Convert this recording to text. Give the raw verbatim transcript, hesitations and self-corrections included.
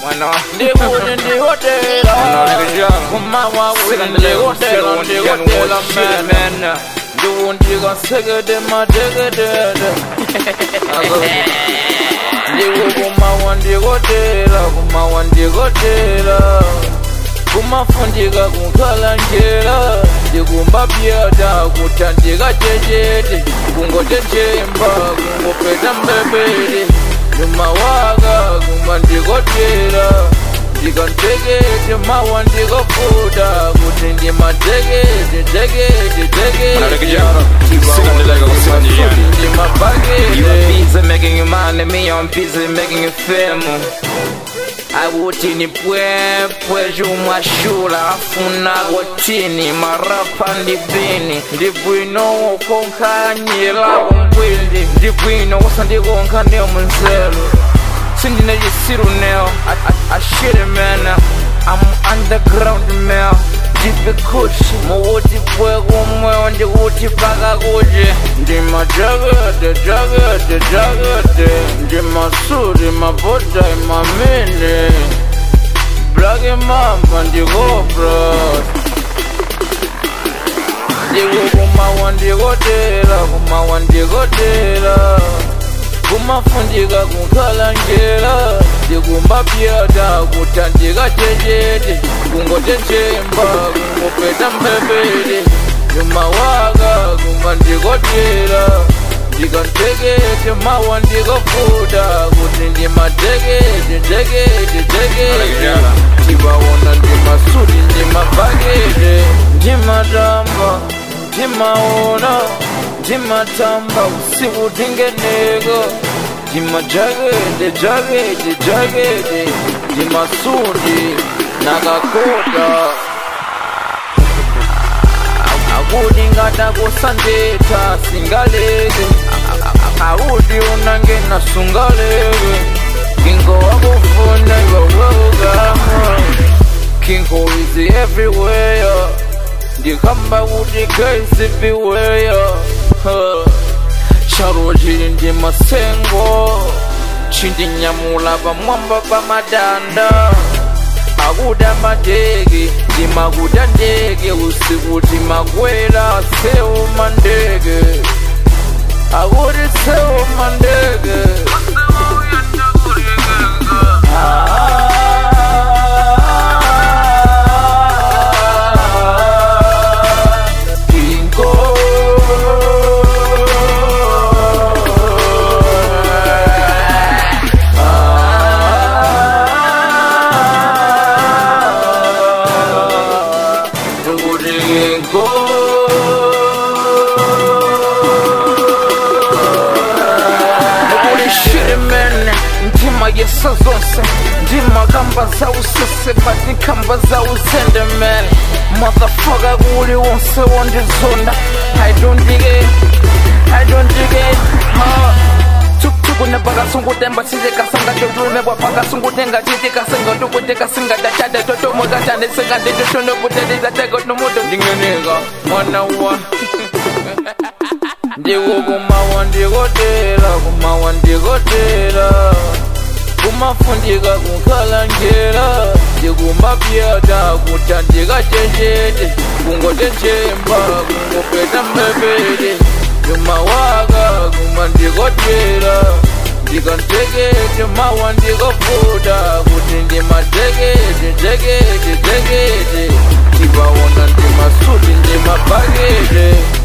Bueno, ndikuti ndihotela kumawa wina ndihotela ndihotela man ndiwundika sekede mateketele ndiku kumawa ndihotela kumawa ndihotela kumafundika kukhala njela ndikumbapyata kuthandika chechete kungotenjemba kungopeta mbebele ndimawaka kuma ndikotela ndikantekete mawa ndikofuta kuti ndimatekete tekete tekete ndimapakete making you money, me I'm busy making you famous. Awutini pwepwe jumashula afuna gotini marapa ndibini ndibwino ukonkanyela kumbwindi ndibwino usandikonka neo munzelu sindine jisiru neo I shit it man I'm underground man Jipe kushi Mwuti pwe kumwe ndi uti paka kuji Ndima jagade jagade jagade Ndima suri mabota imamini Blagi mamba ndiko bros Ndiku kumawa ndikotela kumawa ndikotela kumafundika kukhala njela ndikumbapyata kuthandika chechete kungotenjemba kungopeta mbebele ndimawaka kuma ndikotela ndikantekete mawa ndikofuta kuti ndimatekete tekete tekete ndibawona ndimasuti ndimapakete ndimatamba ndimaona ndimatamba usiku tingeneko ndimajagede jagede jagede ndimasundi nakakota akudi ngata kusandeta singaleke akudi unangena sungaleke kingo wakufuna iwawawugama kingo is everywhere ndikamba kuti guys everywhere charo chiri ndi masengo chindinyamula pamwamba pamadanda akuda madege ndimakuda ndege usiku timakwela sewu mandege akuti sewu mandege Yesa zonse ndima kamba za usese bati kamba za usende man motherfucker kuli wonse wondizonda I don't dig it I don't dig it ha tuk tuk nebaka sungu temba size kasanga dodo mebwa paka sungu tenga titi kasanga dogo teka singa da chade toto moga chane singa de shono butede da tego no modo dingenega mwana wa ndiwo kumawa ndikotela kumawa ndikotela kumafundika kukhala njela ndikumbapyata kuthandika chechete kungotenjemba kungopeta mbebele ndimawaka kuma ndikotela ndikantekete mawa ndikofuta kuti ndimatekete tekete tekete ndibawona ndimasuti ndimapakete